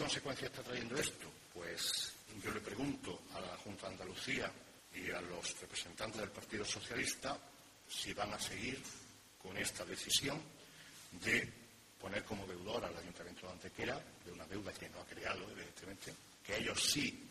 consecuencias está trayendo esto? Pues yo le pregunto a la Junta de Andalucía y a los representantes del Partido Socialista si van a seguir con esta decisión de poner como deudor al Ayuntamiento de Antequera, de una deuda que no ha creado, evidentemente, que ellos sí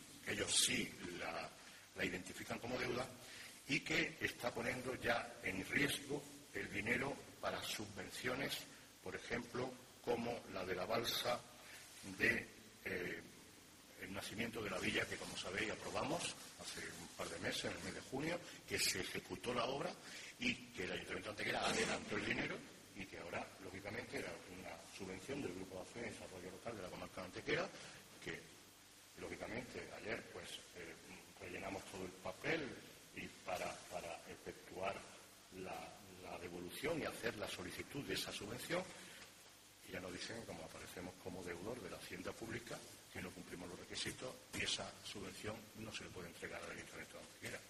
la identifican como deuda y que está poniendo ya en riesgo el dinero para subvenciones, por ejemplo, como la de la balsa de el nacimiento de la villa, que como sabéis aprobamos hace un par de meses, en el mes de junio, que se ejecutó la obra y que el Ayuntamiento de Antequera adelantó el dinero y que ahora, lógicamente, era una subvención del Grupo de Acción y Desarrollo Local de la comarca de Antequera, que, lógicamente, ayer pues rellenamos todo el papel y para efectuar la devolución y hacer la solicitud de esa subvención, y ya nos dicen, como aparecemos como deudor de la Hacienda Pública, que no cumplimos los requisitos y esa subvención no se le puede entregar al Ayuntamiento de Antequera.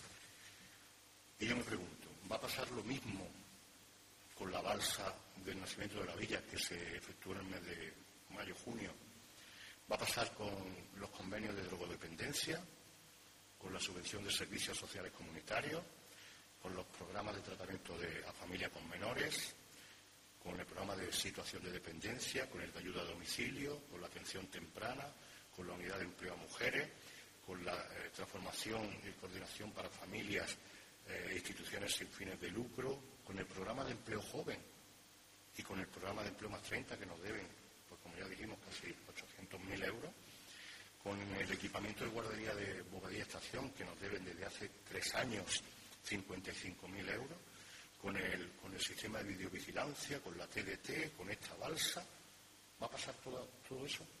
Y yo me pregunto, ¿va a pasar lo mismo con la balsa del nacimiento de la villa que se efectuó en el mes de mayo-junio? ¿Va a pasar con los convenios de drogodependencia, con la subvención de servicios sociales comunitarios, con los programas de tratamiento a familias con menores, con el programa de situación de dependencia, con el de ayuda a domicilio, con la atención temprana, con la unidad de empleo a mujeres, con la transformación y coordinación para familias e instituciones sin fines de lucro, con el programa de empleo joven y con el programa de empleo más 30 que nos deben, pues como ya dijimos, casi 800.000 euros, con el equipamiento de guardería de Bobadilla Estación, que nos deben desde hace 3 años 55.000 euros, con el sistema de videovigilancia, con la TDT, con esta balsa. ¿Va a pasar todo eso?